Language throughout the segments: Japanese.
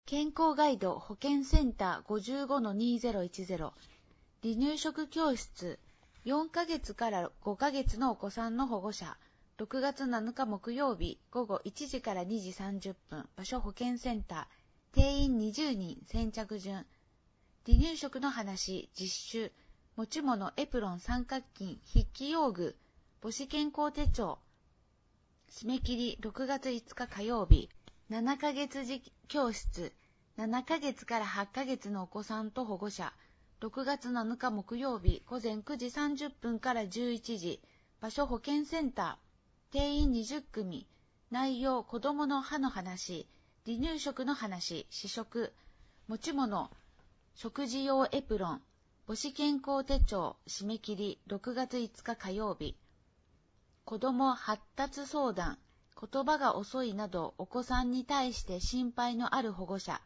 健康ガイド保健センター 55-2010 離乳食教室4ヶ月から5ヶ月のお子さんの保護者6月7日木曜日午後1時から2時30分場所保健センター定員20人先着順離乳食の話実習持ち物エプロン三角巾筆記用具母子健康手帳締め切り6月5日火曜日7ヶ月教室7ヶ月から8ヶ月のお子さんと保護者6月7日木曜日午前9時30分から11時場所保健センター定員20組内容子どもの歯の話離乳食の話試食持ち物食事用エプロン母子健康手帳締め切り6月5日火曜日子ども発達相談言葉が遅いなどお子さんに対して心配のある保護者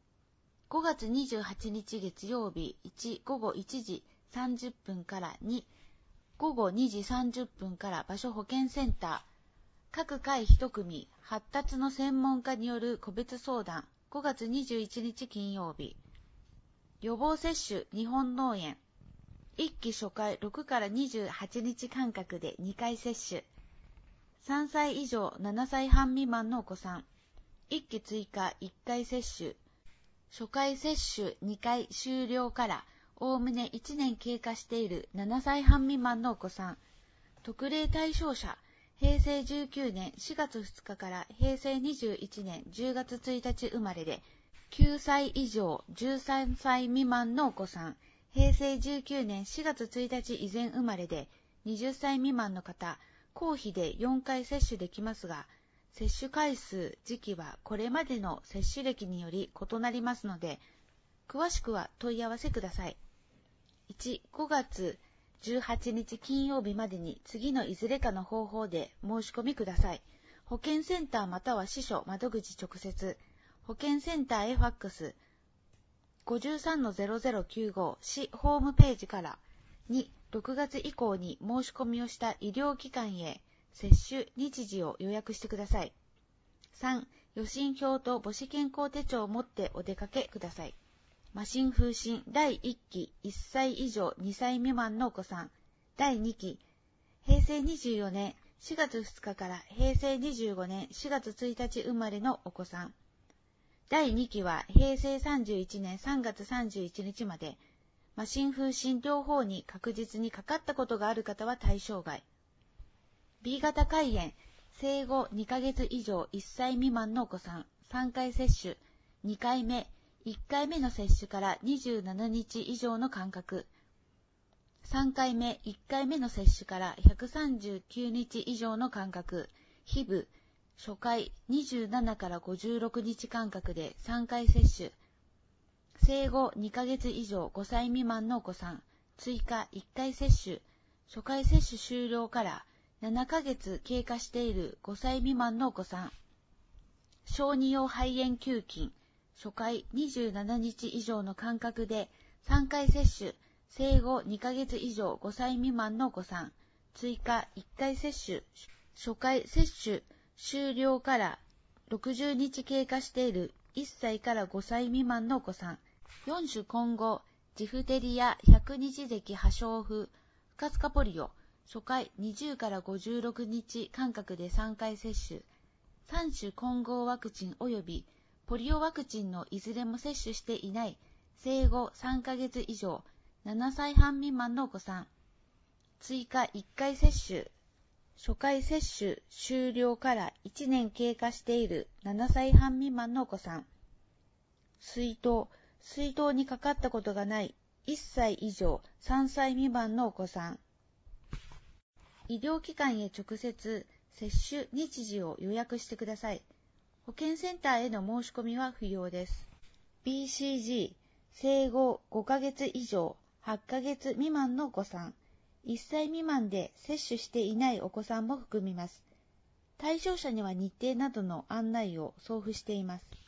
5月28日月曜日1午後1時30分から2午後2時30分から場所保健センター各回1組発達の専門家による個別相談5月21日金曜日予防接種日本脳炎1期初回6から28日間隔で2回接種3歳以上7歳半未満のお子さん1期追加1回接種初回接種2回終了からおおむね1年経過している7歳半未満のお子さん特例対象者平成19年4月2日から平成21年10月1日生まれで9歳以上13歳未満のお子さん平成19年4月1日以前生まれで20歳未満の方公費で4回接種できますが接種回数、時期はこれまでの接種歴により異なりますので、詳しくは問い合わせください。1、5月18日金曜日までに次のいずれかの方法で申し込みください。保健センターまたは支所窓口直接、保健センターへファックス、53-0095 市ホームページから、2、6月以降に申し込みをした医療機関へ、接種日時を予約してください。3. 予診票と母子健康手帳を持ってお出かけください。麻疹風疹第1期1歳以上2歳未満のお子さん第2期平成24年4月2日から平成25年4月1日生まれのお子さん第2期は平成31年3月31日まで麻疹風疹両方に確実にかかったことがある方は対象外B 型肝炎、生後2ヶ月以上1歳未満のお子さん、3回接種、2回目、1回目の接種から27日以上の間隔、3回目、1回目の接種から139日以上の間隔、HIV、初回27から56日間隔で3回接種、生後2ヶ月以上5歳未満のお子さん、追加1回接種、初回接種終了から7ヶ月経過している5歳未満のお子さん小児用肺炎球菌初回27日以上の間隔で3回接種生後2ヶ月以上5歳未満のお子さん追加1回接種初回接種終了から60日経過している1歳から5歳未満のお子さん4種混合ジフテリア100日咳破傷風不活化ポリオ初回20から56日間隔で3回接種3種混合ワクチン及びポリオワクチンのいずれも接種していない生後3ヶ月以上7歳半未満のお子さん追加1回接種初回接種終了から1年経過している7歳半未満のお子さん水筒にかかったことがない1歳以上3歳未満のお子さん医療機関へ直接接種日時を予約してください。保健センターへの申し込みは不要です。BCG 生後5ヶ月以上8ヶ月未満のお子さん、1歳未満で接種していないお子さんも含みます。対象者には日程などの案内を送付しています。